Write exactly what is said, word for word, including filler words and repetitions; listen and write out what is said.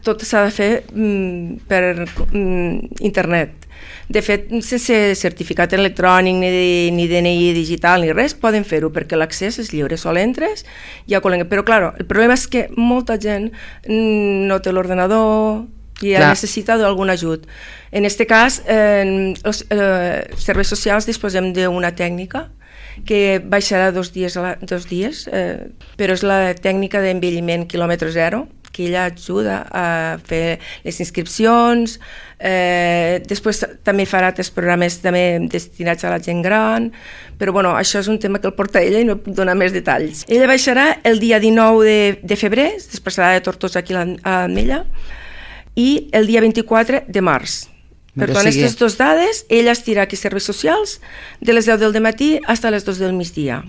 Tot s'ha de fer mm, per mm, internet. De fet, sense certificat electrònic, ni, de, ni D N I digital, ni res, poden fer-ho, perquè l'accés és lliure. Sol entres, ja col·leguen. Però, clar, el problema és que molta gent no té l'ordenador i clar, necessita d'algun ajut. En aquest cas, eh, els eh, serveis socials disposem d'una tècnica que baixarà dos dies, a la, dos dies eh, però és la tècnica d'envelliment quilòmetre zero, que ella ajuda a fer les inscripcions, eh, després també farà altres programes també destinats a la gent gran, però bueno, això és un tema que el porta ella i no puc donar més detalls. Ella baixarà el dia dinou de, de febrer, es desplaçarà de Tortosa aquí a l'Ametlla, i el dia vint-i-quatre de març. Per tant, aquestes dues dades, ella estirà aquí serveis socials de les deu del matí fins a les dues del migdia.